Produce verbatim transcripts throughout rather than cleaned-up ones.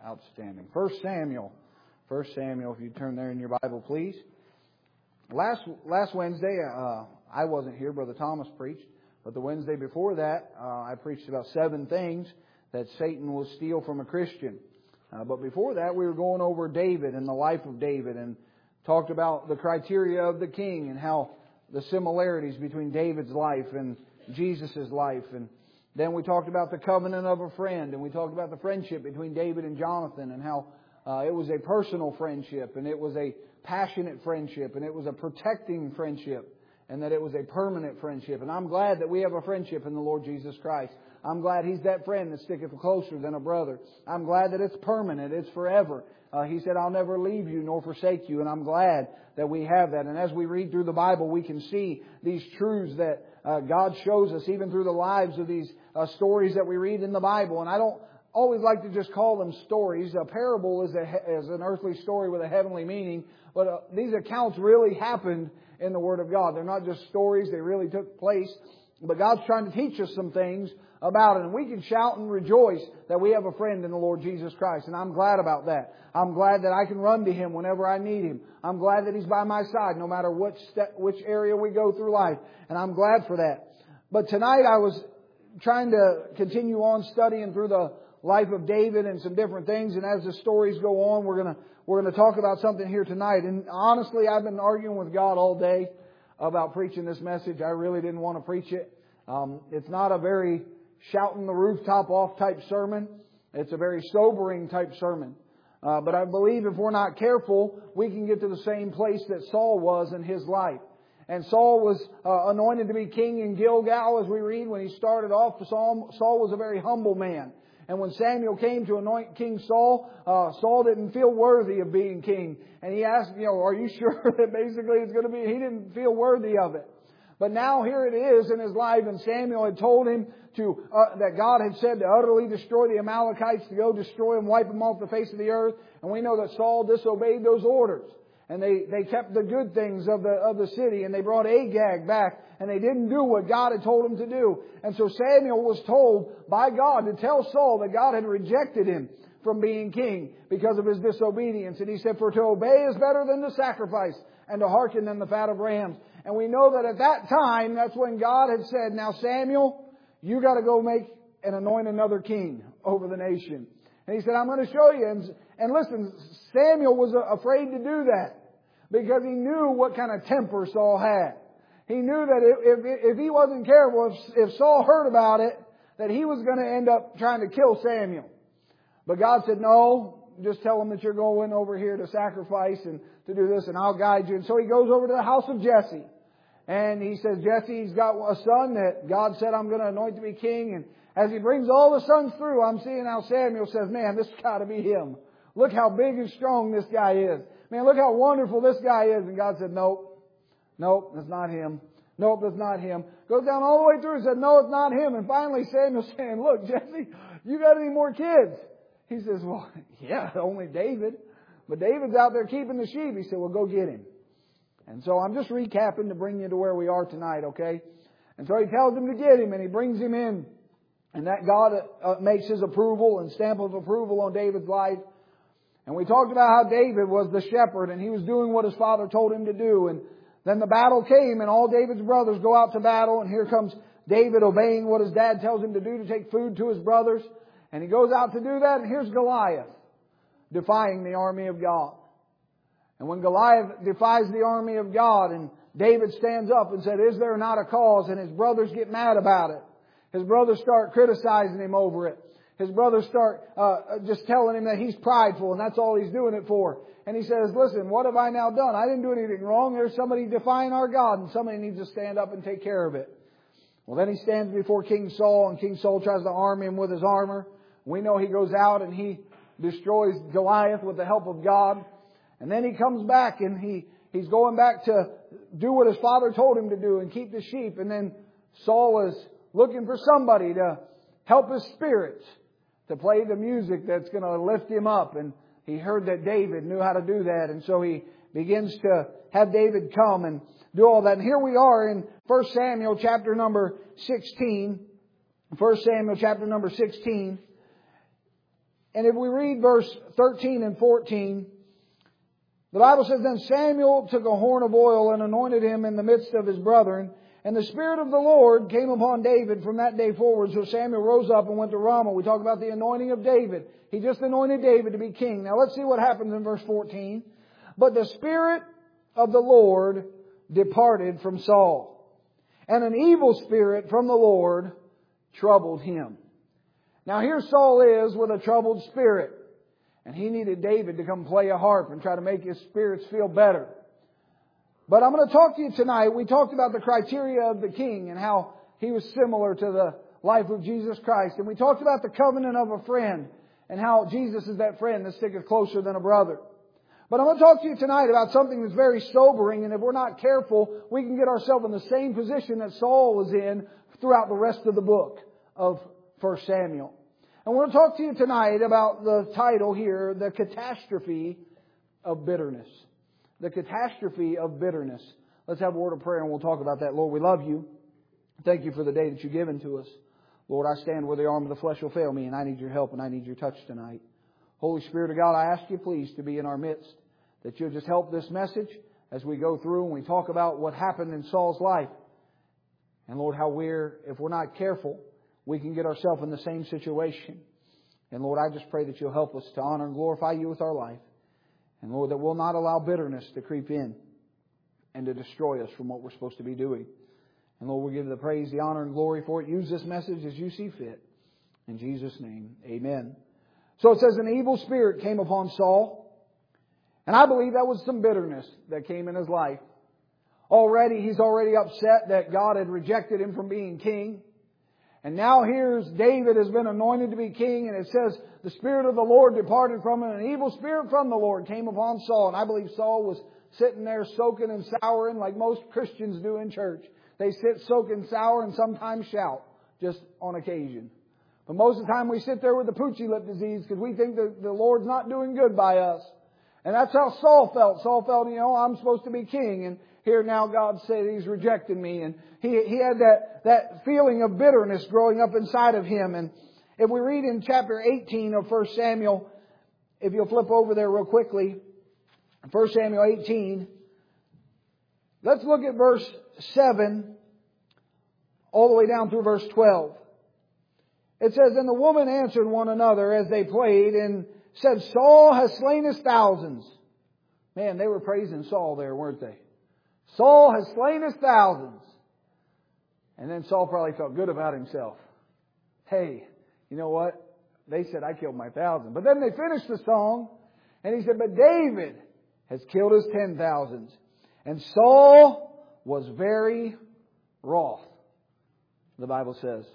Outstanding. First Samuel. First Samuel, if you turn there in your Bible, please. Last last Wednesday, uh, I wasn't here. Brother Thomas preached. But the Wednesday before that, uh, I preached about seven things that Satan will steal from a Christian. Uh, but before that, we were going over David and the life of David and talked about the criteria of the king and how the similarities between David's life and Jesus' life. And then we talked about the covenant of a friend, and we talked about the friendship between David and Jonathan and how uh, it was a personal friendship, and it was a passionate friendship, and it was a protecting friendship, and that it was a permanent friendship. And I'm glad that we have a friendship in the Lord Jesus Christ. I'm glad He's that friend that sticketh closer than a brother. I'm glad that it's permanent. It's forever. Uh, he said, I'll never leave you nor forsake you. And I'm glad that we have that. And as we read through the Bible, we can see these truths that uh, God shows us even through the lives of these uh, stories that we read in the Bible. And I don't always like to just call them stories. A parable is, a, is an earthly story with a heavenly meaning. But uh, these accounts really happened in the Word of God. They're not just stories. They really took place. But God's trying to teach us some things about it. And we can shout and rejoice that we have a friend in the Lord Jesus Christ. And I'm glad about that. I'm glad that I can run to Him whenever I need Him. I'm glad that He's by my side no matter which step, which area we go through life. And I'm glad for that. But tonight I was trying to continue on studying through the life of David and some different things. And as the stories go on, we're going to we're going to talk about something here tonight. And honestly, I've been arguing with God all day about preaching this message. I really didn't want to preach it. Um, it's not a very shouting the rooftop off type sermon. It's a very sobering type sermon. Uh, but I believe if we're not careful, we can get to the same place that Saul was in his life. And Saul was uh, anointed to be king in Gilgal, as we read. When he started off, Saul, Saul was a very humble man. And when Samuel came to anoint King Saul, uh, Saul didn't feel worthy of being king. And he asked, you know, are you sure that basically it's going to be... He didn't feel worthy of it. But now here it is in his life, and Samuel had told him to uh, that God had said to utterly destroy the Amalekites, to go destroy them, wipe them off the face of the earth. And we know that Saul disobeyed those orders. And they, they kept the good things of the of the city, and they brought Agag back, and they didn't do what God had told them to do. And so Samuel was told by God to tell Saul that God had rejected him from being king because of his disobedience. And he said, for to obey is better than to sacrifice, and to hearken than the fat of rams. And we know that at that time, that's when God had said, now Samuel, you got to go make and anoint another king over the nation. And He said, I'm going to show you. And, and listen, Samuel was afraid to do that because he knew what kind of temper Saul had. He knew that if, if, if he wasn't careful, if, if Saul heard about it, that he was going to end up trying to kill Samuel. But God said, no, just tell him that you're going over here to sacrifice and to do this, and I'll guide you. And so he goes over to the house of Jesse. And he says, Jesse, he's got a son that God said I'm going to anoint to be king. And as he brings all the sons through, I'm seeing how Samuel says, man, this has got to be him. Look how big and strong this guy is. Man, look how wonderful this guy is. And God said, nope, nope, that's not him. Nope, that's not him. Goes down all the way through and said, no, it's not him. And finally Samuel's saying, look, Jesse, you got any more kids? He says, well, yeah, only David. But David's out there keeping the sheep. He said, well, go get him. And so I'm just recapping to bring you to where we are tonight, okay? And so he tells him to get him, and he brings him in. And that God uh, makes His approval and stamp of approval on David's life. And we talked about how David was the shepherd, and he was doing what his father told him to do. And then the battle came, and all David's brothers go out to battle. And here comes David obeying what his dad tells him to do, to take food to his brothers. And he goes out to do that, and here's Goliath defying the army of God. And when Goliath defies the army of God, and David stands up and said, is there not a cause? And his brothers get mad about it. His brothers start criticizing him over it. His brothers start uh, just telling him that he's prideful and that's all he's doing it for. And he says, listen, what have I now done? I didn't do anything wrong. There's somebody defying our God, and somebody needs to stand up and take care of it. Well, then he stands before King Saul, and King Saul tries to arm him with his armor. We know he goes out and he destroys Goliath with the help of God. And then he comes back and he, he's going back to do what his father told him to do and keep the sheep. And then Saul is looking for somebody to help his spirits, to play the music that's going to lift him up. And he heard that David knew how to do that. And so he begins to have David come and do all that. And here we are in First Samuel chapter number sixteen. First Samuel chapter number sixteen. And if we read verse thirteen and fourteen, the Bible says, Then Samuel took a horn of oil and anointed him in the midst of his brethren. And the Spirit of the Lord came upon David from that day forward. So Samuel rose up and went to Ramah. We talk about the anointing of David. He just anointed David to be king. Now let's see what happens in verse fourteen. But the Spirit of the Lord departed from Saul, and an evil spirit from the Lord troubled him. Now here Saul is with a troubled spirit. And he needed David to come play a harp and try to make his spirits feel better. But I'm going to talk to you tonight. We talked about the criteria of the king and how he was similar to the life of Jesus Christ. And we talked about the covenant of a friend and how Jesus is that friend that sticketh closer than a brother. But I'm going to talk to you tonight about something that's very sobering. And if we're not careful, we can get ourselves in the same position that Saul was in throughout the rest of the book of First Samuel. And we're going to talk to you tonight about the title here, The Catastrophe of Bitterness. The catastrophe of bitterness. Let's have a word of prayer and we'll talk about that. Lord, we love you. Thank you for the day that you've given to us. Lord, I stand where the arm of the flesh will fail me and I need your help and I need your touch tonight. Holy Spirit of God, I ask you please to be in our midst. That you'll just help this message as we go through and we talk about what happened in Saul's life. And Lord, how we're, if we're not careful, we can get ourselves in the same situation. And Lord, I just pray that you'll help us to honor and glorify you with our life. And Lord, that we'll not allow bitterness to creep in and to destroy us from what we're supposed to be doing. And Lord, we'll give you the praise, the honor, and glory for it. Use this message as you see fit. In Jesus' name, amen. So it says, an evil spirit came upon Saul. And I believe that was some bitterness that came in his life. Already, he's already upset that God had rejected him from being king. And now here's David has been anointed to be king, and it says the Spirit of the Lord departed from him, and an evil spirit from the Lord came upon Saul. And I believe Saul was sitting there soaking and souring like most Christians do in church. They sit, soak and sour, and sometimes shout, just on occasion. But most of the time we sit there with the poochy lip disease because we think that the Lord's not doing good by us. And that's how Saul felt. Saul felt, you know, I'm supposed to be king, and here now God said He's rejected me. And he, he had that, that feeling of bitterness growing up inside of him. And if we read in chapter eighteen of First Samuel, if you'll flip over there real quickly, First Samuel eighteen, let's look at verse seven all the way down through verse twelve. It says, And the woman answered one another as they played and said, Saul has slain his thousands. Man, they were praising Saul there, weren't they? Saul has slain his thousands. And then Saul probably felt good about himself. Hey, you know what? They said, I killed my thousand. But then they finished the song. And he said, But David has killed his ten thousands. And Saul was very wroth, the Bible says.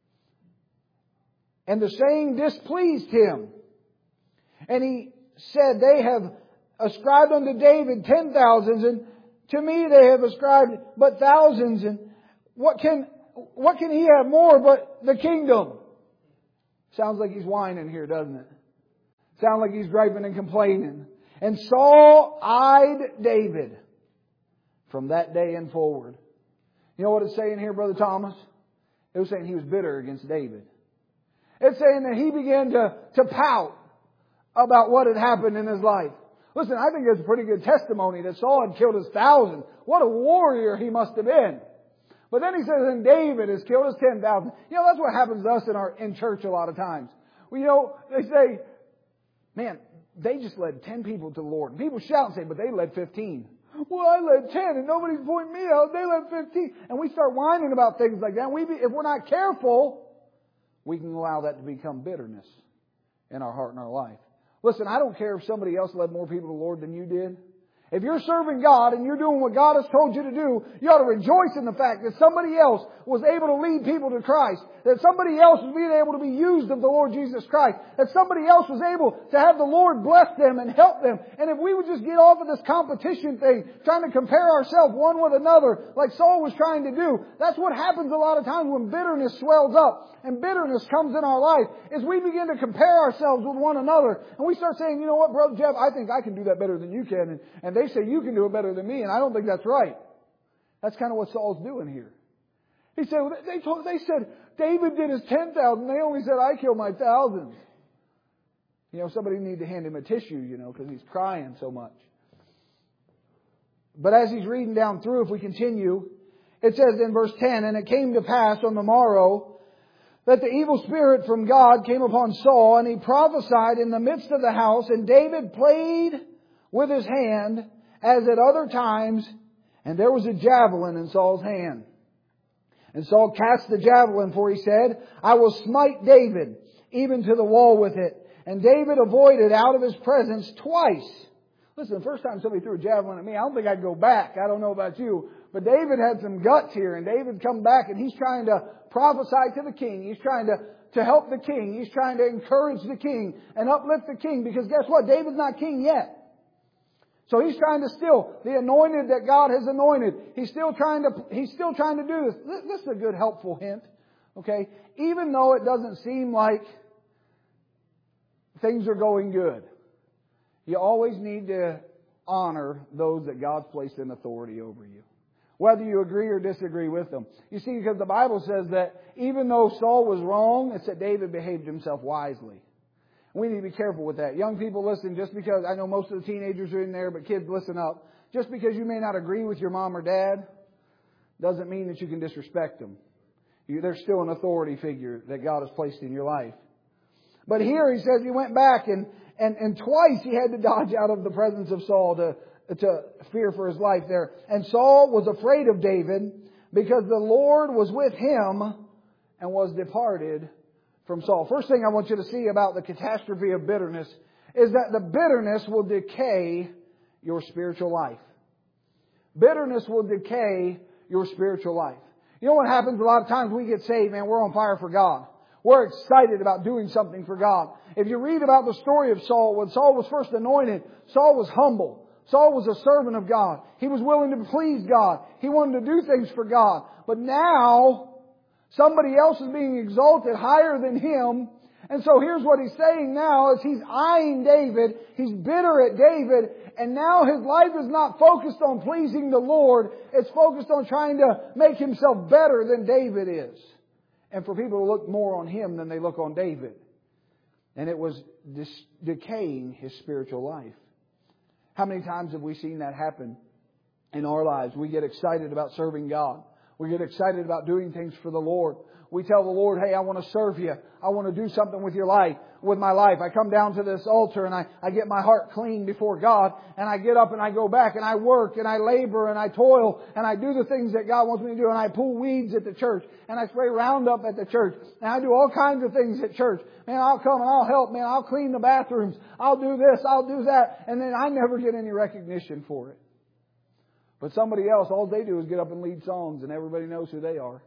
And the saying displeased him. And he said, They have ascribed unto David ten thousands, and to me they have ascribed but thousands. And what can what can he have more but the kingdom? Sounds like he's whining here, doesn't it? Sounds like he's griping and complaining. And Saul eyed David from that day and forward. You know what it's saying here, Brother Thomas? It was saying he was bitter against David. It's saying that he began to, to pout about what had happened in his life. Listen, I think it's a pretty good testimony that Saul had killed his thousand. What a warrior he must have been. But then he says, and David has killed his ten thousand. You know, that's what happens to us in our in church a lot of times. Well, you know, they say, man, they just led ten people to the Lord. And people shout and say, but they led fifteen. Well, I led ten and nobody's pointing me out. They led fifteen. And we start whining about things like that. And we be, if we're not careful, we can allow that to become bitterness in our heart and our life. Listen, I don't care if somebody else led more people to the Lord than you did. If you're serving God and you're doing what God has told you to do, you ought to rejoice in the fact that somebody else was able to lead people to Christ. That somebody else was being able to be used of the Lord Jesus Christ. That somebody else was able to have the Lord bless them and help them. And if we would just get off of this competition thing, trying to compare ourselves one with another, like Saul was trying to do, that's what happens a lot of times when bitterness swells up and bitterness comes in our life, is we begin to compare ourselves with one another. And we start saying, you know what, Brother Jeff, I think I can do that better than you can. And, and they say you can do it better than me, and I don't think that's right. That's kind of what Saul's doing here. He said, they told, they said, David did his ten thousand. They only said, I killed my thousands. You know, somebody need to hand him a tissue, you know, because he's crying so much. But as he's reading down through, if we continue, it says in verse ten, "And it came to pass on the morrow that the evil spirit from God came upon Saul, and he prophesied in the midst of the house, and David played with his hand as at other times, and there was a javelin in Saul's hand. And Saul cast the javelin, for he said, I will smite David, even to the wall with it. And David avoided out of his presence twice." Listen, the first time somebody threw a javelin at me, I don't think I'd go back. I don't know about you. But David had some guts here, and David come back, and he's trying to prophesy to the king. He's trying to, to help the king. He's trying to encourage the king and uplift the king. Because guess what? David's not king yet. So he's trying to still, the anointed that God has anointed, he's still trying to, he's still trying to do this. This is a good helpful hint. Okay? Even though it doesn't seem like things are going good, you always need to honor those that God's placed in authority over you, whether you agree or disagree with them. You see, because the Bible says that even though Saul was wrong, it said David behaved himself wisely. We need to be careful with that. Young people, listen, just because, I know most of the teenagers are in there, but kids, listen up. Just because you may not agree with your mom or dad doesn't mean that you can disrespect them. You, there's still an authority figure that God has placed in your life. But here he says he went back and, and, and twice he had to dodge out of the presence of Saul to, to fear for his life there. And Saul was afraid of David because the Lord was with him and was departed from Saul. First thing I want you to see about the catastrophe of bitterness is that the bitterness will decay your spiritual life. Bitterness will decay your spiritual life. You know what happens a lot of times we get saved, man, we're on fire for God. We're excited about doing something for God. If you read about the story of Saul, when Saul was first anointed, Saul was humble. Saul was a servant of God. He was willing to please God. He wanted to do things for God. But now, somebody else is being exalted higher than him. And so here's what he's saying now is he's eyeing David. He's bitter at David. And now his life is not focused on pleasing the Lord. It's focused on trying to make himself better than David is. And for people to look more on him than they look on David. And it was dis- decaying his spiritual life. How many times have we seen that happen in our lives? We get excited about serving God. We get excited about doing things for the Lord. We tell the Lord, hey, I want to serve you. I want to do something with your life, with my life. I come down to this altar and I, I get my heart clean before God. And I get up and I go back and I work and I labor and I toil and I do the things that God wants me to do. And I pull weeds at the church and I spray Roundup at the church. And I do all kinds of things at church. Man, I'll come and I'll help. Man, I'll clean the bathrooms. I'll do this. I'll do that. And then I never get any recognition for it. But somebody else, all they do is get up and lead songs and everybody knows who they are.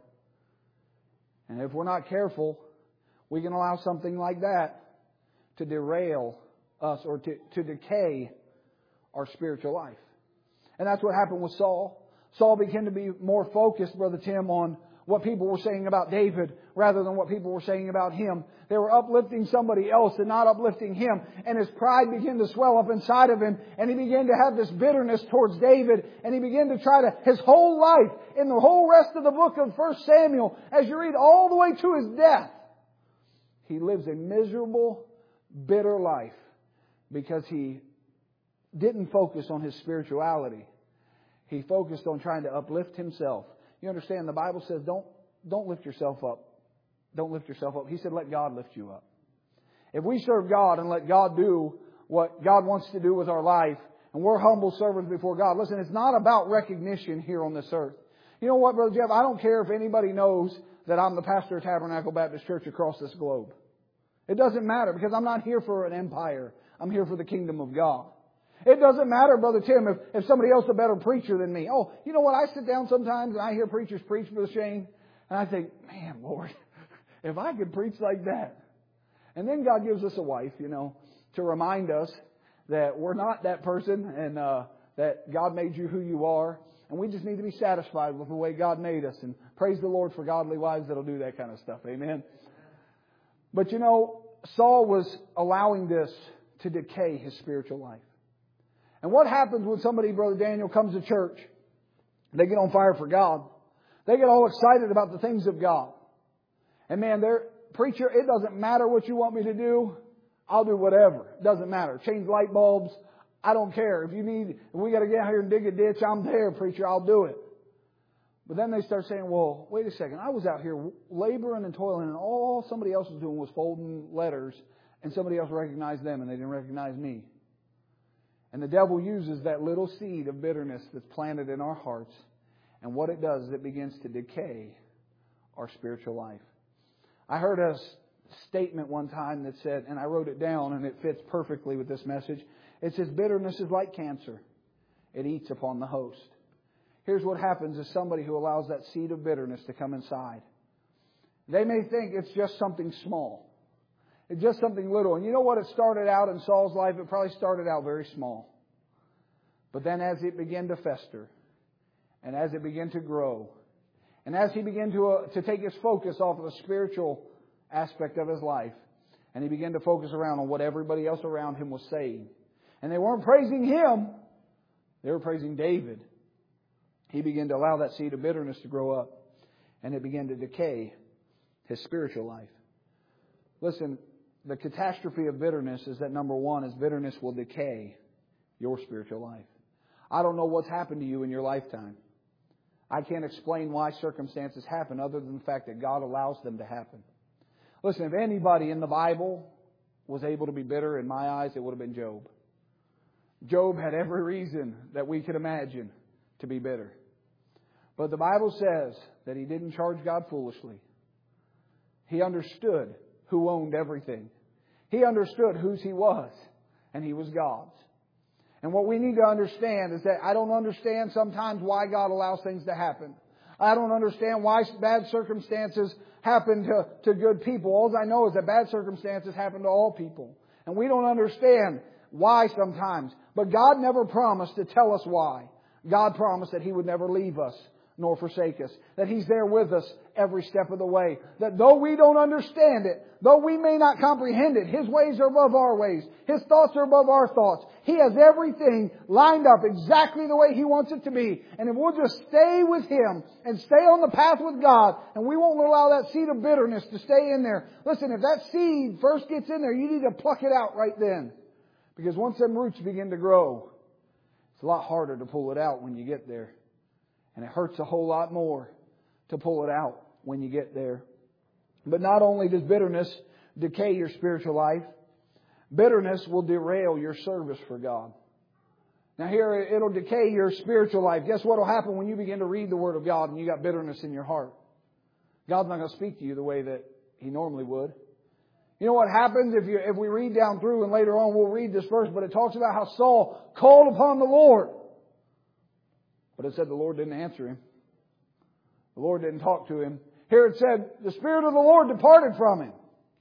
And if we're not careful, we can allow something like that to derail us or to, to decay our spiritual life. And that's what happened with Saul. Saul began to be more focused, Brother Tim, on what people were saying about David rather than what people were saying about him. They were uplifting somebody else and not uplifting him. And his pride began to swell up inside of him. And he began to have this bitterness towards David. And he began to try to, his whole life, in the whole rest of the book of First Samuel, as you read all the way to his death, he lives a miserable, bitter life because he didn't focus on his spirituality. He focused on trying to uplift himself. You understand, the Bible says don't, don't lift yourself up. Don't lift yourself up. He said, let God lift you up. If we serve God and let God do what God wants to do with our life, and we're humble servants before God, listen, it's not about recognition here on this earth. You know what, Brother Jeff? I don't care if anybody knows that I'm the pastor of Tabernacle Baptist Church across this globe. It doesn't matter because I'm not here for an empire. I'm here for the kingdom of God. It doesn't matter, Brother Tim, if, if somebody else is a better preacher than me. Oh, you know what? I sit down sometimes and I hear preachers preach, Brother Shane, and I think, man, Lord, if I could preach like that. And then God gives us a wife, you know, to remind us that we're not that person and uh, that God made you who you are. And we just need to be satisfied with the way God made us. And praise the Lord for godly wives that'll do that kind of stuff. Amen. But you know, Saul was allowing this to decay his spiritual life. And what happens when somebody, Brother Daniel, comes to church? They get on fire for God. They get all excited about the things of God. And man, they're, preacher, it doesn't matter what you want me to do. I'll do whatever. It doesn't matter. Change light bulbs. I don't care. If you need, if we got to get out here and dig a ditch, I'm there, preacher. I'll do it. But then they start saying, well, wait a second. I was out here laboring and toiling, and all somebody else was doing was folding letters, and somebody else recognized them, and they didn't recognize me. And the devil uses that little seed of bitterness that's planted in our hearts, and what it does is it begins to decay our spiritual life. I heard a statement one time that said, and I wrote it down, and it fits perfectly with this message. It says, bitterness is like cancer. It eats upon the host. Here's what happens is somebody who allows that seed of bitterness to come inside. They may think it's just something small. It's just something little. And you know what? It started out in Saul's life. It probably started out very small. But then as it began to fester, and as it began to grow, and as he began to, uh, to take his focus off of the spiritual aspect of his life, and he began to focus around on what everybody else around him was saying. And they weren't praising him. They were praising David. He began to allow that seed of bitterness to grow up. And it began to decay his spiritual life. Listen, the catastrophe of bitterness is that number one is bitterness will decay your spiritual life. I don't know what's happened to you in your lifetime. I can't explain why circumstances happen other than the fact that God allows them to happen. Listen, if anybody in the Bible was able to be bitter, in my eyes, it would have been Job. Job had every reason that we could imagine to be bitter. But the Bible says that he didn't charge God foolishly. He understood who owned everything. He understood whose he was, and he was God's. And what we need to understand is that I don't understand sometimes why God allows things to happen. I don't understand why bad circumstances happen to, to good people. All I know is that bad circumstances happen to all people. And we don't understand why sometimes. But God never promised to tell us why. God promised that He would never leave us nor forsake us. That He's there with us every step of the way. That though we don't understand it, though we may not comprehend it, His ways are above our ways. His thoughts are above our thoughts. He has everything lined up exactly the way He wants it to be. And if we'll just stay with Him and stay on the path with God, and we won't allow that seed of bitterness to stay in there. Listen, if that seed first gets in there, you need to pluck it out right then. Because once them roots begin to grow, it's a lot harder to pull it out when you get there. And it hurts a whole lot more to pull it out when you get there. But not only does bitterness decay your spiritual life, bitterness will derail your service for God. Now here, it'll decay your spiritual life. Guess what will happen when you begin to read the Word of God and you got bitterness in your heart? God's not going to speak to you the way that He normally would. You know what happens if you if we read down through, and later on we'll read this verse, but it talks about how Saul called upon the Lord. But it said the Lord didn't answer him. The Lord didn't talk to him. Here it said, the Spirit of the Lord departed from him.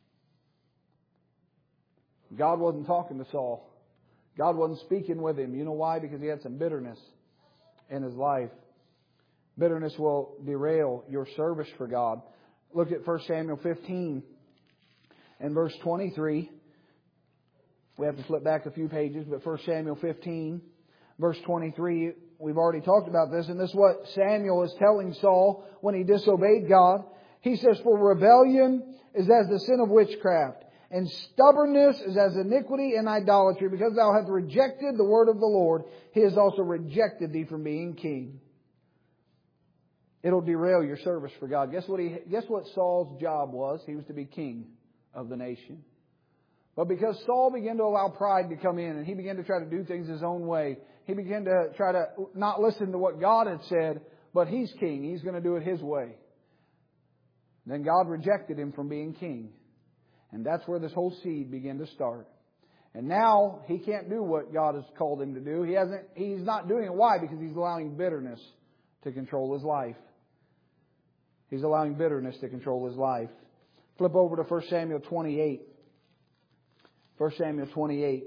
God wasn't talking to Saul. God wasn't speaking with him. You know why? Because he had some bitterness in his life. Bitterness will derail your service for God. Look at First Samuel fifteen and verse twenty-three. We have to flip back a few pages, but First Samuel fifteen, verse twenty-three, we've already talked about this, and this is what Samuel is telling Saul when he disobeyed God. He says, for rebellion is as the sin of witchcraft, and stubbornness is as iniquity and idolatry. Because thou hast rejected the word of the Lord, He has also rejected thee from being king. It'll derail your service for God. Guess what he? Guess what Saul's job was? He was to be king of the nation. But because Saul began to allow pride to come in, and he began to try to do things his own way, he began to try to not listen to what God had said, but he's king. He's going to do it his way. Then God rejected him from being king. And that's where this whole seed began to start. And now he can't do what God has called him to do. He hasn't. He's not doing it. Why? Because he's allowing bitterness to control his life. He's allowing bitterness to control his life. Flip over to First Samuel twenty-eight. First Samuel twenty-eight.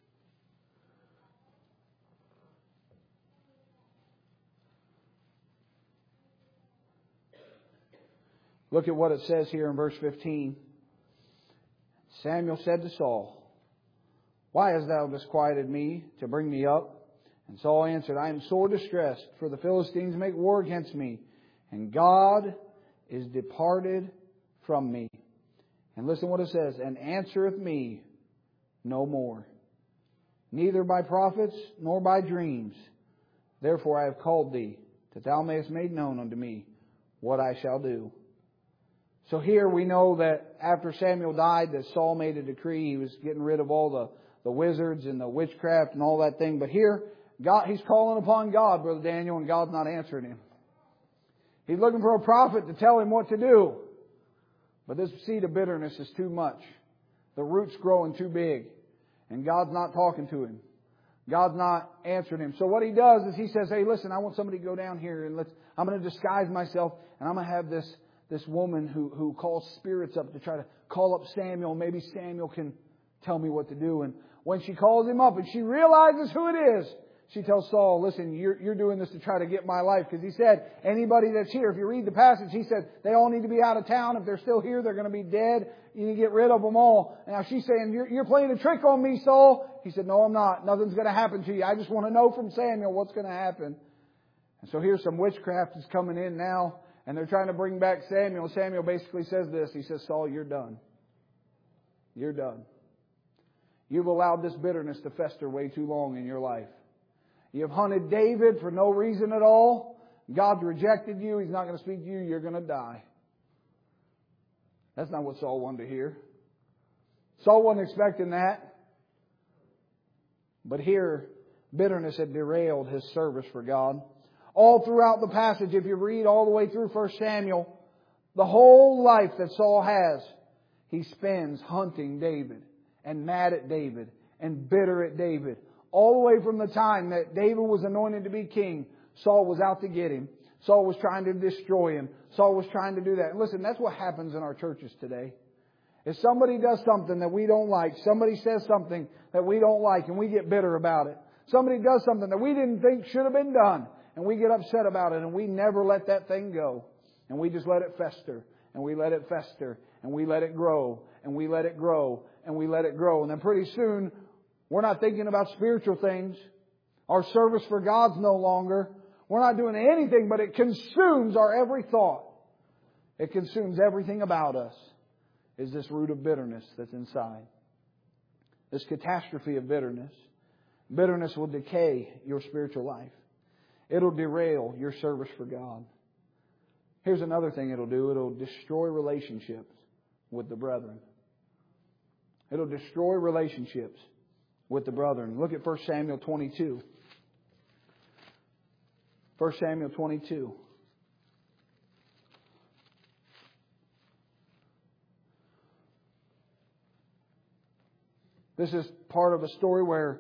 Look at what it says here in verse fifteen. Samuel said to Saul, why hast thou disquieted me to bring me up? And Saul answered, I am sore distressed, for the Philistines make war against me, and God is departed from me. And listen what it says, and answereth me no more, neither by prophets nor by dreams. Therefore I have called thee, that thou mayest make known unto me what I shall do. So here we know that after Samuel died, that Saul made a decree. He was getting rid of all the, the wizards and the witchcraft and all that thing. But here, God, he's calling upon God, Brother Daniel, and God's not answering him. He's looking for a prophet to tell him what to do. But this seed of bitterness is too much. The root's growing too big. And God's not talking to him. God's not answering him. So what he does is he says, hey, listen, I want somebody to go down here and let's, I'm going to disguise myself and I'm going to have this, this woman who, who calls spirits up to try to call up Samuel. Maybe Samuel can tell me what to do. And when she calls him up and she realizes who it is, she tells Saul, listen, you're, you're doing this to try to get my life. Because he said, anybody that's here, if you read the passage, he said, they all need to be out of town. If they're still here, they're going to be dead. You need to get rid of them all. Now she's saying, you're, you're playing a trick on me, Saul. He said, no, I'm not. Nothing's going to happen to you. I just want to know from Samuel what's going to happen. And so here's some witchcraft is coming in now. And they're trying to bring back Samuel. Samuel basically says this. He says, Saul, you're done. You're done. You've allowed this bitterness to fester way too long in your life. You've hunted David for no reason at all. God's rejected you. He's not going to speak to you. You're going to die. That's not what Saul wanted to hear. Saul wasn't expecting that. But here, bitterness had derailed his service for God. All throughout the passage, if you read all the way through First Samuel, the whole life that Saul has, he spends hunting David and mad at David and bitter at David. All the way from the time that David was anointed to be king, Saul was out to get him. Saul was trying to destroy him. Saul was trying to do that. And listen, that's what happens in our churches today. If somebody does something that we don't like, somebody says something that we don't like and we get bitter about it. Somebody does something that we didn't think should have been done and we get upset about it and we never let that thing go. And we just let it fester and we let it fester and we let it grow and we let it grow and we let it grow. And then pretty soon we're not thinking about spiritual things. Our service for God's no longer. We're not doing anything, but it consumes our every thought. It consumes everything about us. Is this root of bitterness that's inside. This catastrophe of bitterness. Bitterness will decay your spiritual life. It'll derail your service for God. Here's another thing it'll do. It'll destroy relationships with the brethren. It'll destroy relationships with the brethren. Look at First Samuel twenty-two. First Samuel twenty-two. This is part of a story where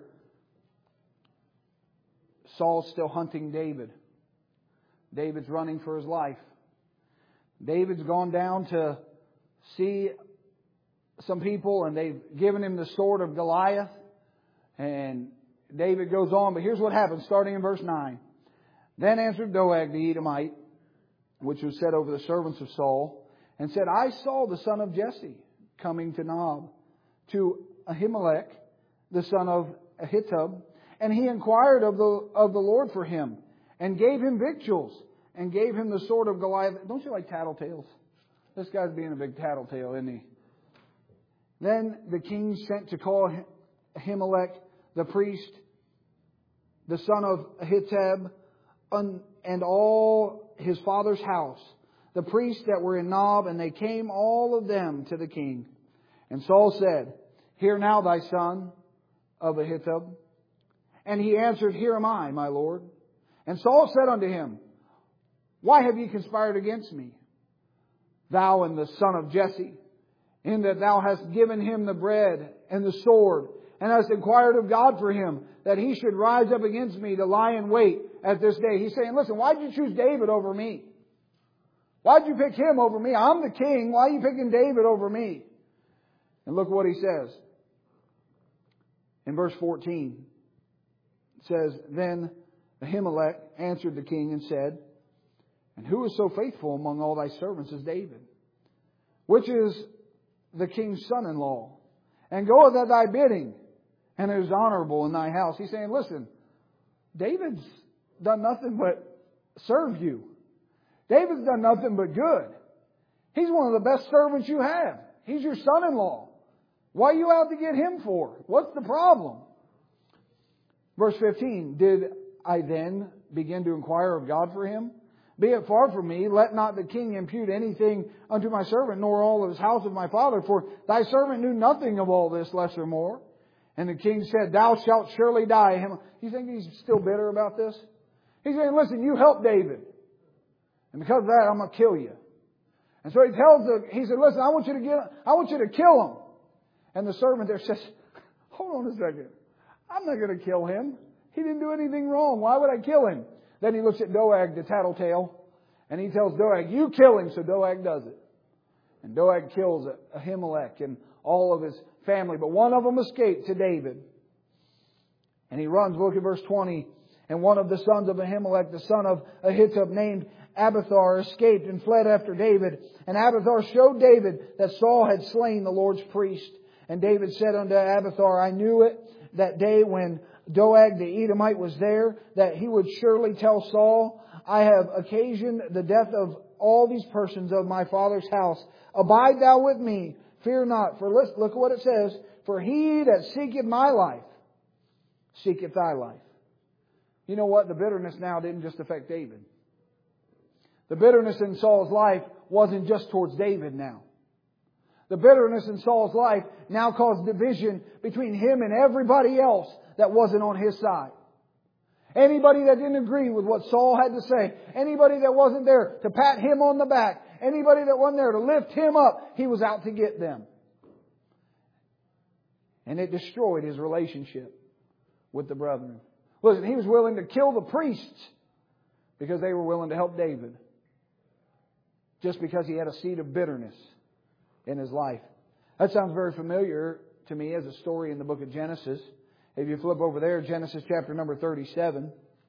Saul's still hunting David. David's running for his life. David's gone down to see some people and they've given him the sword of Goliath. And David goes on, but here's what happens, starting in verse nine. Then answered Doeg the Edomite, which was set over the servants of Saul, and said, I saw the son of Jesse coming to Nob, to Ahimelech, the son of Ahitub, and he inquired of the of the Lord for him, and gave him victuals, and gave him the sword of Goliath. Don't you like tattletales? This guy's being a big tattletale, isn't he? Then the king sent to call Ahimelech, the priest, the son of Ahitub, and all his father's house, the priests that were in Nob, and they came all of them to the king. And Saul said, Hear now thy son of Ahitub. And he answered, Here am I, my lord. And Saul said unto him, Why have ye conspired against me, thou and the son of Jesse, in that thou hast given him the bread and the sword, and hast inquired of God for him, that he should rise up against me to lie in wait at this day? He's saying, listen, why'd you choose David over me? Why'd you pick him over me? I'm the king. Why are you picking David over me? And look what he says. In verse fourteen, it says, Then Ahimelech answered the king and said, And who is so faithful among all thy servants as David, which is the king's son-in-law, and goeth at thy bidding, and is honorable in thy house? He's saying, listen, David's done nothing but serve you. David's done nothing but good. He's one of the best servants you have. He's your son-in-law. What are you out to get him for? What's the problem? Verse fifteen, did I then begin to inquire of God for him? Be it far from me, let not the king impute anything unto my servant, nor all of his house of my father, for thy servant knew nothing of all this, less or more. And the king said, Thou shalt surely die. You think he's still bitter about this? He's saying, listen, you helped David. And because of that, I'm going to kill you. And so he tells the, he said, listen, I want you to get, I want you to kill him. And the servant there says, hold on a second. I'm not going to kill him. He didn't do anything wrong. Why would I kill him? Then he looks at Doeg, the tattletale, and he tells Doeg, you kill him. So Doeg does it. And Doeg kills Ahimelech and all of his family. But one of them escaped to David. And he runs, look at verse twenty. And one of the sons of Ahimelech, the son of Ahitub, named Abiathar, escaped and fled after David. And Abiathar showed David that Saul had slain the Lord's priest. And David said unto Abiathar, I knew it that day when Doeg the Edomite was there, that he would surely tell Saul, I have occasioned the death of all these persons of my father's house. Abide thou with me, fear not. For listen, look at what it says. For he that seeketh my life, seeketh thy life. You know what? The bitterness now didn't just affect David. The bitterness in Saul's life wasn't just towards David now. The bitterness in Saul's life now caused division between him and everybody else that wasn't on his side. Anybody that didn't agree with what Saul had to say, anybody that wasn't there to pat him on the back, anybody that wasn't there to lift him up, he was out to get them. And it destroyed his relationship with the brethren. Listen, he was willing to kill the priests because they were willing to help David. Just because he had a seed of bitterness in his life. That sounds very familiar to me as a story in the book of Genesis. If you flip over there, Genesis chapter number thirty-seven.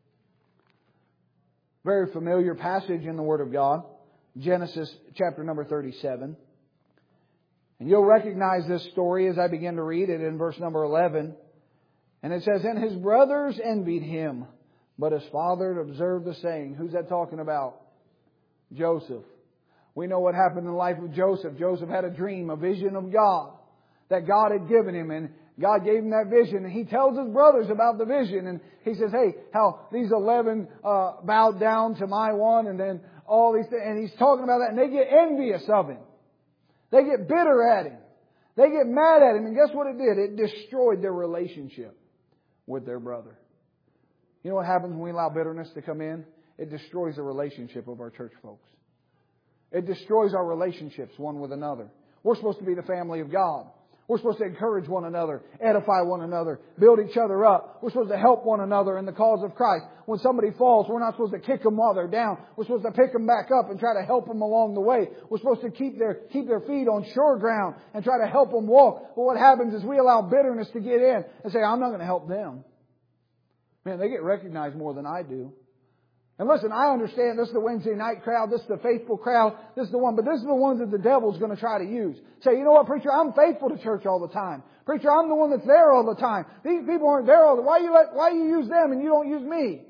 Very familiar passage in the Word of God. Genesis chapter number thirty-seven. And you'll recognize this story as I begin to read it in verse number eleven. And it says, And his brothers envied him, but his father observed the saying. Who's that talking about? Joseph. We know what happened in the life of Joseph. Joseph had a dream, a vision of God that God had given him. And God gave him that vision. And he tells his brothers about the vision. And he says, hey, how these eleven uh, bowed down to my one. And then all these things. And he's talking about that. And they get envious of him. They get bitter at him. They get mad at him. And guess what it did? It destroyed their relationship with their brother. You know what happens when we allow bitterness to come in? It destroys the relationship of our church folks. It destroys our relationships one with another. We're supposed to be the family of God. We're supposed to encourage one another, edify one another, build each other up. We're supposed to help one another in the cause of Christ. When somebody falls, we're not supposed to kick them while they're down. We're supposed to pick them back up and try to help them along the way. We're supposed to keep their, keep their feet on sure ground and try to help them walk. But what happens is we allow bitterness to get in and say, I'm not going to help them. Man, they get recognized more than I do. And listen, I understand this is the Wednesday night crowd, this is the faithful crowd, this is the one, but this is the ones that the devil's going to try to use. Say, you know what, preacher, I'm faithful to church all the time. Preacher, I'm the one that's there all the time. These people aren't there all the time. Why you let, why you use them and you don't use me?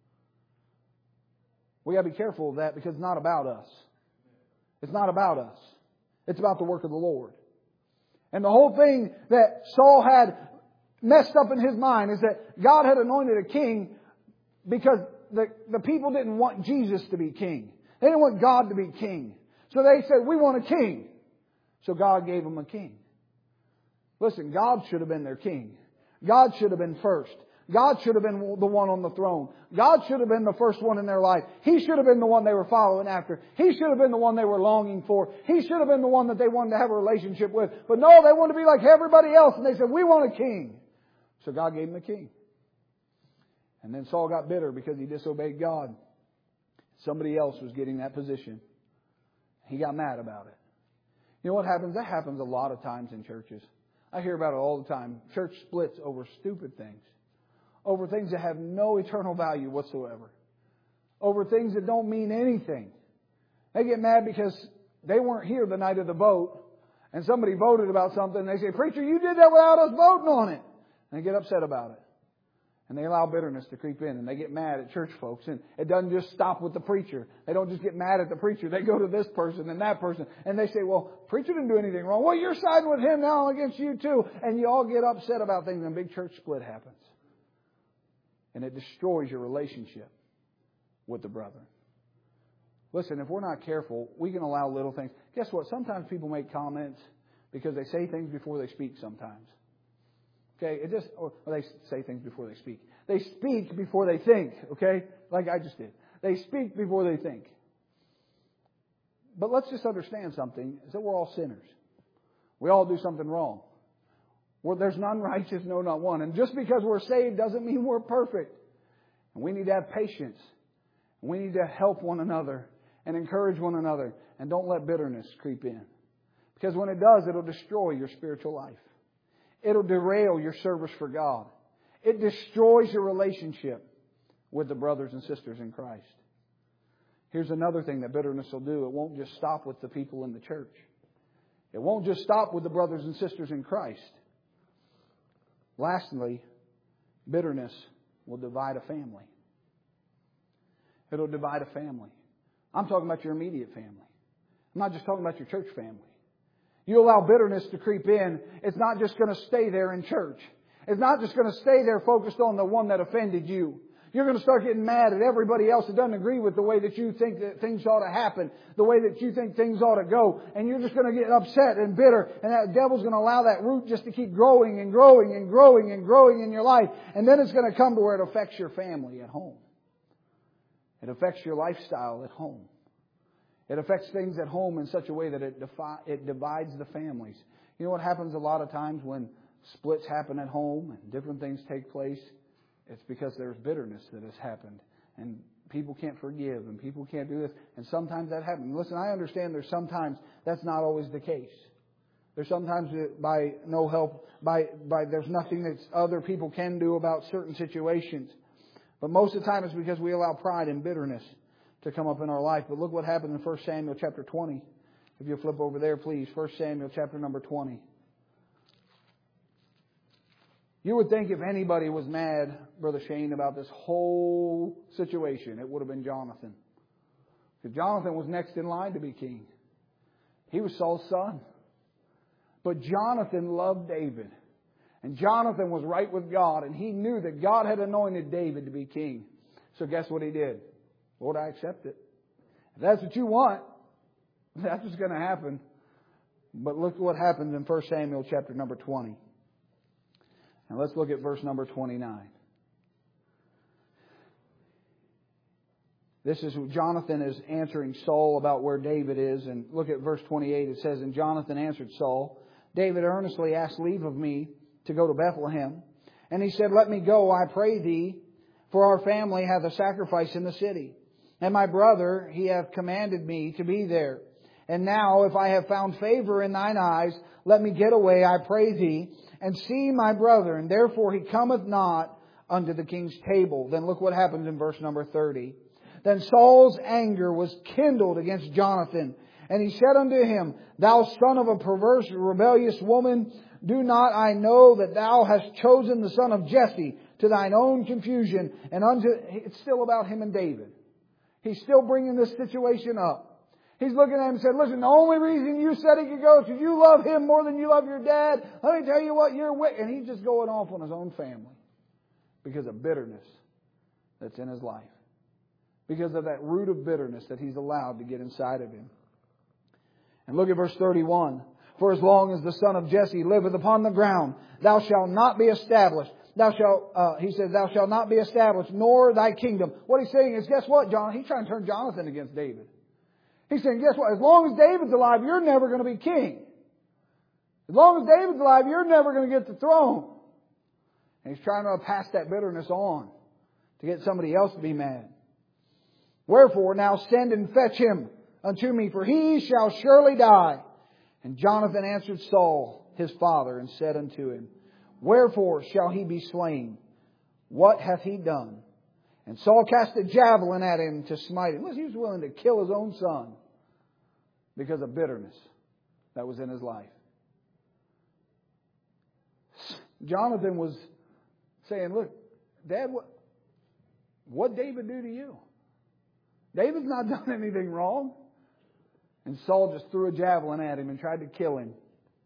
We gotta be careful of that because it's not about us. It's not about us. It's about the work of the Lord. And the whole thing that Saul had messed up in his mind is that God had anointed a king because The, the people didn't want Jesus to be king. They didn't want God to be king. So they said, we want a king. So God gave them a king. Listen, God should have been their king. God should have been first. God should have been the one on the throne. God should have been the first one in their life. He should have been the one they were following after. He should have been the one they were longing for. He should have been the one that they wanted to have a relationship with. But no, they wanted to be like everybody else. And they said, we want a king. So God gave them a king. And then Saul got bitter because he disobeyed God. Somebody else was getting that position. He got mad about it. You know what happens? That happens a lot of times in churches. I hear about it all the time. Church splits over stupid things. Over things that have no eternal value whatsoever. Over things that don't mean anything. They get mad because they weren't here the night of the vote. And somebody voted about something. And they say, preacher, you did that without us voting on it. And they get upset about it. And they allow bitterness to creep in, and they get mad at church folks. And it doesn't just stop with the preacher. They don't just get mad at the preacher. They go to this person and that person, and they say, well, preacher didn't do anything wrong. Well, you're siding with him now against you too. And you all get upset about things, and a big church split happens. And it destroys your relationship with the brethren. Listen, if we're not careful, we can allow little things. Guess what? Sometimes people make comments because they say things before they speak sometimes. Okay, it just, or they say things before they speak. They speak before they think, okay? Like I just did. They speak before they think. But let's just understand something, is that we're all sinners. We all do something wrong. Well, there's none righteous, no, not one. And just because we're saved doesn't mean we're perfect. And we need to have patience. We need to help one another and encourage one another. And don't let bitterness creep in. Because when it does, it'll destroy your spiritual life. It'll derail your service for God. It destroys your relationship with the brothers and sisters in Christ. Here's another thing that bitterness will do. It won't just stop with the people in the church. It won't just stop with the brothers and sisters in Christ. Lastly, bitterness will divide a family. It'll divide a family. I'm talking about your immediate family. I'm not just talking about your church family. You allow bitterness to creep in, it's not just going to stay there in church. It's not just going to stay there focused on the one that offended you. You're going to start getting mad at everybody else that doesn't agree with the way that you think that things ought to happen, the way that you think things ought to go. And you're just going to get upset and bitter. And that devil's going to allow that root just to keep growing and growing and growing and growing in your life. And then it's going to come to where it affects your family at home. It affects your lifestyle at home. It affects things at home in such a way that it, defi- it divides the families. You know what happens a lot of times when splits happen at home and different things take place? It's because there's bitterness that has happened. And people can't forgive and people can't do this. And sometimes that happens. Listen, I understand there's sometimes that's not always the case. There's sometimes that by no help, by, by there's nothing that other people can do about certain situations. But most of the time it's because we allow pride and bitterness to come up in our life. But look what happened in First Samuel chapter twenty. If you'll flip over there, please. First Samuel chapter number twenty. You would think if anybody was mad, Brother Shane, about this whole situation, it would have been Jonathan. Because Jonathan was next in line to be king. He was Saul's son. But Jonathan loved David. And Jonathan was right with God. And he knew that God had anointed David to be king. So guess what he did? Lord, I accept it. If that's what you want, that's what's going to happen. But look what happens in First Samuel chapter number twenty. And let's look at verse number twenty-nine. This is Jonathan is answering Saul about where David is. And look at verse twenty-eight. It says, and Jonathan answered Saul, David earnestly asked leave of me to go to Bethlehem. And he said, let me go, I pray thee, for our family hath a sacrifice in the city. And my brother, he hath commanded me to be there. And now, if I have found favor in thine eyes, let me get away, I pray thee, and see my brother. And therefore he cometh not unto the king's table. Then look what happens in verse number thirty. Then Saul's anger was kindled against Jonathan. And he said unto him, thou son of a perverse, rebellious woman, do not I know that thou hast chosen the son of Jesse to thine own confusion? And unto, it's still about him and David. He's still bringing this situation up. He's looking at him and said, listen, the only reason you said he could go is because you love him more than you love your dad. Let me tell you what, you're wicked. And he's just going off on his own family because of bitterness that's in his life. Because of that root of bitterness that he's allowed to get inside of him. And look at verse thirty-one. For as long as the son of Jesse liveth upon the ground, thou shalt not be established. Thou shalt, uh, he says, thou shalt not be established, nor thy kingdom. What he's saying is, guess what, John? He's trying to turn Jonathan against David. He's saying, guess what? As long as David's alive, you're never going to be king. As long as David's alive, you're never going to get the throne. And he's trying to pass that bitterness on to get somebody else to be mad. Wherefore, now send and fetch him unto me, for he shall surely die. And Jonathan answered Saul, his father, and said unto him, wherefore shall he be slain? What hath he done? And Saul cast a javelin at him to smite him. Listen, he was willing to kill his own son because of bitterness that was in his life. Jonathan was saying, look, Dad, what, what'd David do to you? David's not done anything wrong. And Saul just threw a javelin at him and tried to kill him.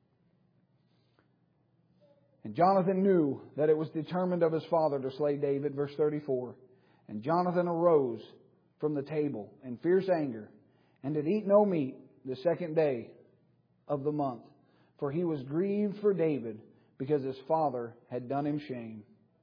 And Jonathan knew that it was determined of his father to slay David, verse thirty-four. And Jonathan arose from the table in fierce anger, and did eat no meat the second day of the month, for he was grieved for David, because his father had done him shame.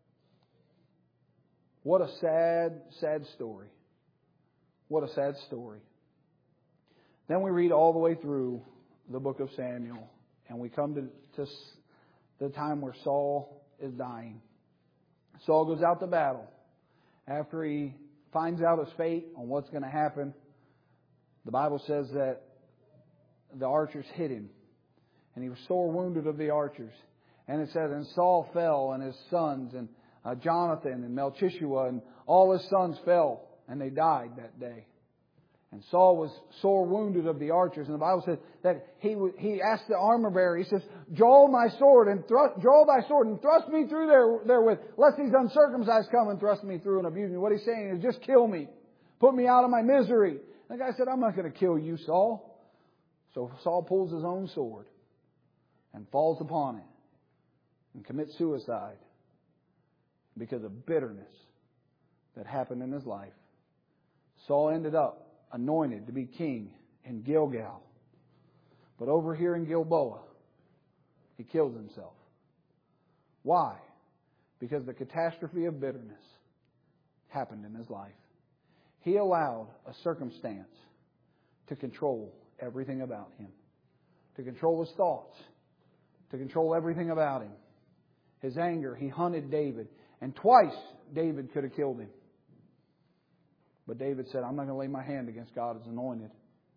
What a sad, sad story. What a sad story. Then we read all the way through the book of Samuel, and we come to, to the time where Saul is dying. Saul goes out to battle. After he finds out his fate on what's going to happen, the Bible says that the archers hit him, and he was sore wounded of the archers. And it says, and Saul fell, and his sons, and uh, Jonathan, and Melchishua, and all his sons fell, and they died that day. And Saul was sore wounded of the archers. And the Bible says that he he asked the armor bearer, he says, draw my sword and thrust, draw thy sword and thrust me through there therewith, lest these uncircumcised come and thrust me through and abuse me. What he's saying is, just kill me. Put me out of my misery. And the guy said, I'm not going to kill you, Saul. So Saul pulls his own sword and falls upon it and commits suicide because of bitterness that happened in his life. Saul ended up anointed to be king in Gilgal. But over here in Gilboa, he kills himself. Why? Because the catastrophe of bitterness happened in his life. He allowed a circumstance to control everything about him, to control his thoughts, to control everything about him. His anger, he hunted David, and twice David could have killed him. But David said, I'm not going to lay my hand against God's anointed.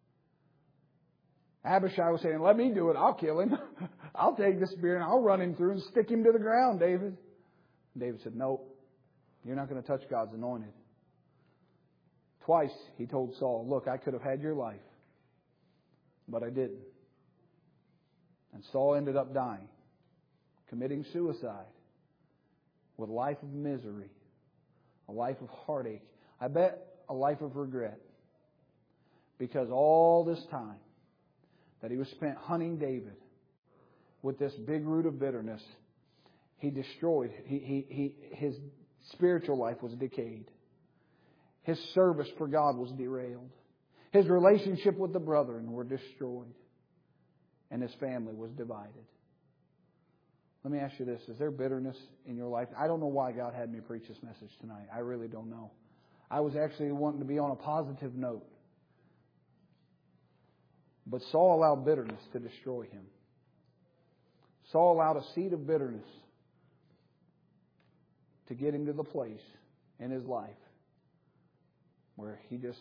Abishai was saying, let me do it. I'll kill him. I'll take the spear and I'll run him through and stick him to the ground, David. And David said, nope, you're not going to touch God's anointed. Twice he told Saul, look, I could have had your life, but I didn't. And Saul ended up dying, committing suicide with a life of misery, a life of heartache. I bet a life of regret. Because all this time that he was spent hunting David with this big root of bitterness, he destroyed, he, he, he, his spiritual life was decayed. His service for God was derailed. His relationship with the brethren were destroyed. And his family was divided. Let me ask you this. Is there bitterness in your life? I don't know why God had me preach this message tonight. I really don't know. I was actually wanting to be on a positive note. But Saul allowed bitterness to destroy him. Saul allowed a seed of bitterness to get him to the place in his life where he just...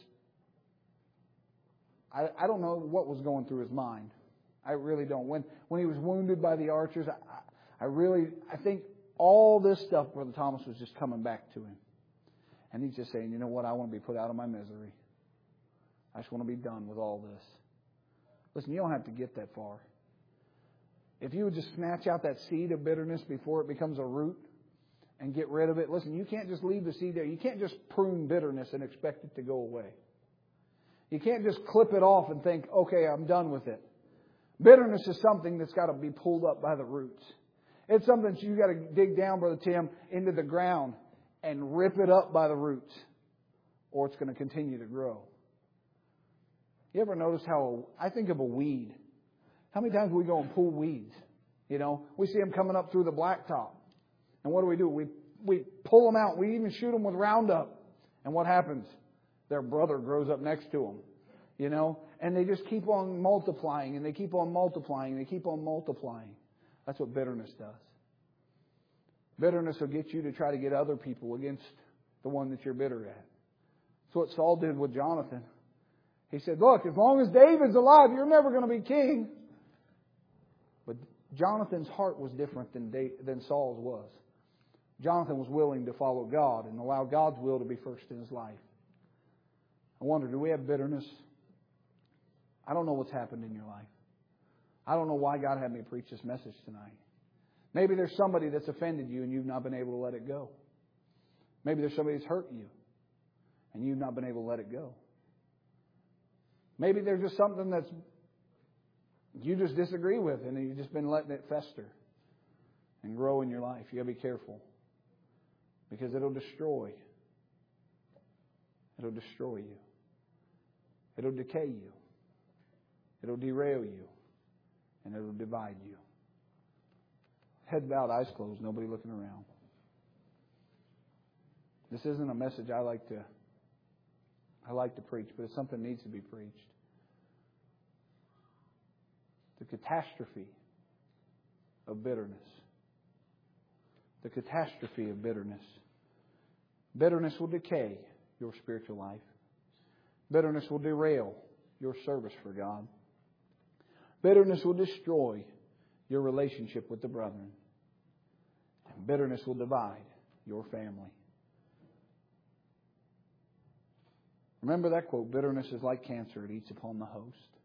I, I don't know what was going through his mind. I really don't. When when he was wounded by the archers, I, I really... I think all this stuff, Brother Thomas, was just coming back to him. And he's just saying, you know what, I want to be put out of my misery. I just want to be done with all this. Listen, you don't have to get that far. If you would just snatch out that seed of bitterness before it becomes a root and get rid of it. Listen, you can't just leave the seed there. You can't just prune bitterness and expect it to go away. You can't just clip it off and think, okay, I'm done with it. Bitterness is something that's got to be pulled up by the roots. It's something that you've got to dig down, Brother Tim, into the ground and rip it up by the roots, or it's going to continue to grow. You ever notice how, I think of a weed. How many times we go and pull weeds? You know, we see them coming up through the blacktop. And what do we do? We we pull them out. We even shoot them with Roundup. And what happens? Their brother grows up next to them. You know, and they just keep on multiplying, and they keep on multiplying, and they keep on multiplying. That's what bitterness does. Bitterness will get you to try to get other people against the one that you're bitter at. That's what Saul did with Jonathan. He said, look, as long as David's alive, you're never going to be king. But Jonathan's heart was different than, than Saul's was. Jonathan was willing to follow God and allow God's will to be first in his life. I wonder, do we have bitterness? I don't know what's happened in your life. I don't know why God had me preach this message tonight. Maybe there's somebody that's offended you and you've not been able to let it go. Maybe there's somebody that's hurt you and you've not been able to let it go. Maybe there's just something that's you just disagree with and you've just been letting it fester and grow in your life. You got to be careful because it'll destroy. It'll destroy you. It'll decay you. It'll derail you. And it'll divide you. Head bowed, eyes closed, nobody looking around. This isn't a message I like to I like to preach, but it's something that needs to be preached. The catastrophe of bitterness. The catastrophe of bitterness. Bitterness will decay your spiritual life. Bitterness will derail your service for God. Bitterness will destroy your relationship with the brethren. And bitterness will divide your family. Remember that quote, bitterness is like cancer, it eats upon the host.